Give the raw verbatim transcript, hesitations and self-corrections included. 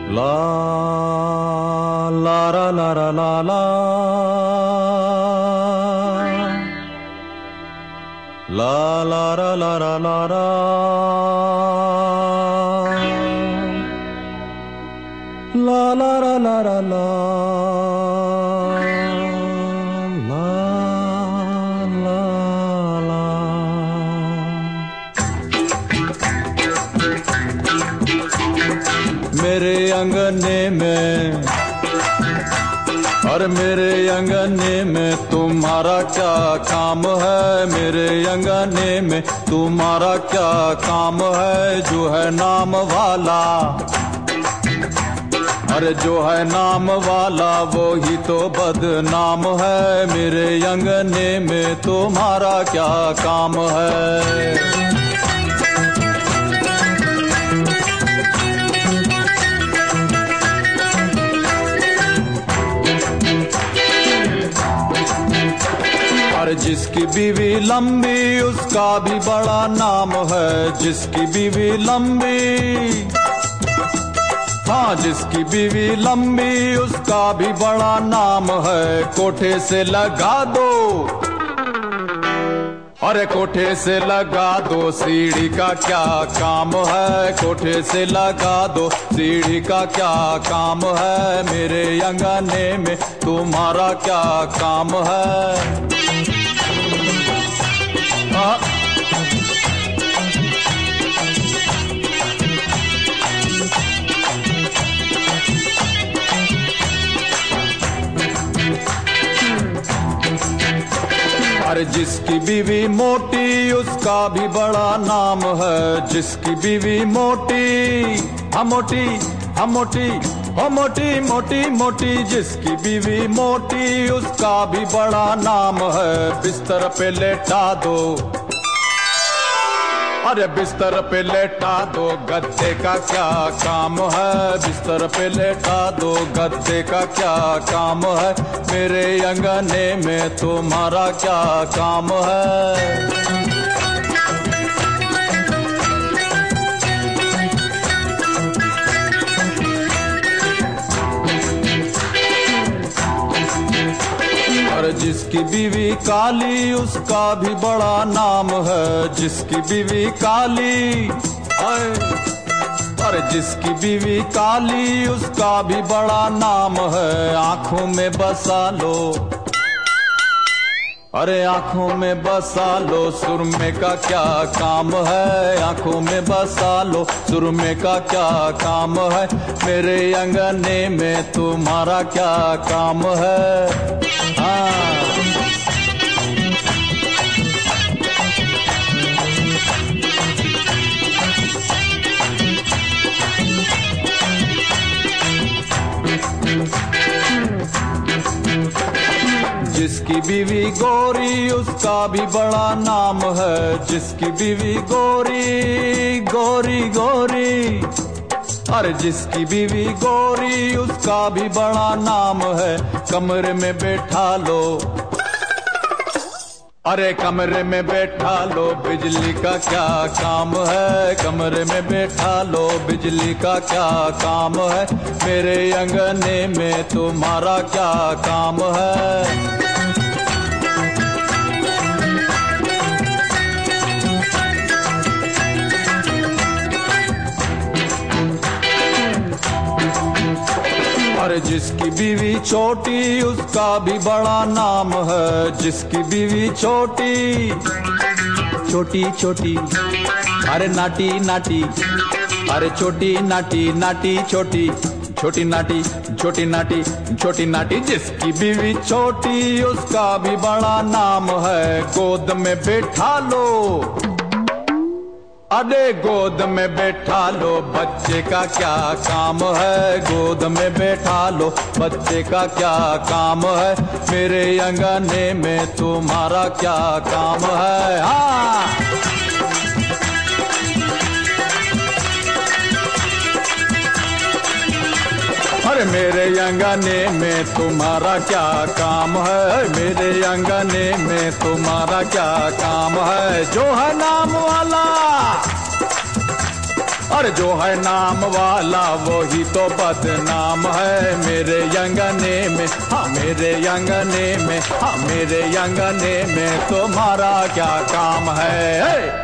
ला ला रा ला रा ला ला ला ला रा ला रा ला रा ला ला रा ला रा ला मेरे अंगने में और मेरे अंगने में तुम्हारा क्या काम है। मेरे अंगने में तुम्हारा क्या काम है। जो है नाम वाला, अरे जो है नाम वाला वो ही तो बदनाम है। मेरे अंगने में तुम्हारा क्या काम है। जिसकी बीवी लंबी उसका भी बड़ा नाम है। जिसकी बीवी लंबी, हाँ जिसकी बीवी लंबी उसका भी बड़ा नाम है। कोठे से लगा दो, अरे कोठे से लगा दो सीढ़ी का क्या काम है। कोठे से लगा दो सीढ़ी का क्या काम है। मेरे अंगने में तुम्हारा क्या काम है। अरे जिसकी बीवी मोटी उसका भी बड़ा नाम है। जिसकी बीवी मोटी, हाँ मोटी, हाँ मोटी, हाँ मोटी मोटी मोटी। जिसकी बीवी मोटी उसका भी बड़ा नाम है। बिस्तर पे लेटा दो, अरे बिस्तर पे लेटा दो गद्दे का क्या काम है। बिस्तर पे लेटा दो गद्दे का क्या काम है। मेरे अंगने में तुम्हारा क्या काम है। जिसकी बीवी काली उसका भी बड़ा नाम है। जिसकी बीवी काली, अरे जिसकी बीवी काली उसका भी बड़ा नाम है। आंखों में बसा लो, अरे आंखों में बसा लो सुरमे का क्या काम है। आंखों में बसा लो सुरमे का क्या काम है। मेरे अंगने में तुम्हारा क्या काम है। हाँ जिसकी बीवी गोरी उसका भी बड़ा नाम है। जिसकी बीवी गोरी गोरी गोरी, अरे जिसकी बीवी गोरी उसका भी बड़ा नाम है। कमरे में बैठा लो, अरे कमरे में बैठा लो बिजली का क्या काम है। कमरे में बैठा लो बिजली का क्या काम है। मेरे अंगने में तुम्हारा क्या काम है। अरे जिसकी बीवी छोटी उसका भी बड़ा नाम है। जिसकी बीवी छोटी छोटी छोटी, अरे नाटी नाटी, अरे छोटी नाटी नाटी छोटी, छोटी नाटी छोटी नाटी छोटी नाटी। जिसकी बीवी छोटी उसका भी बड़ा नाम है। गोद में बैठा लो, अरे गोद में बैठा लो बच्चे का क्या काम है। गोद में बैठा लो बच्चे का क्या काम है। मेरे अंगने में तुम्हारा क्या काम है। हाँ अरे मेरे अंगने में तुम्हारा क्या काम है। मेरे अंगने में तुम्हारा क्या काम है। जो है नाम वाला, अरे जो है नाम वाला वो ही तो बदनाम है मेरे अंगने में, हाँ मेरे अंगने में, हाँ मेरे अंगने में तुम्हारा क्या काम है?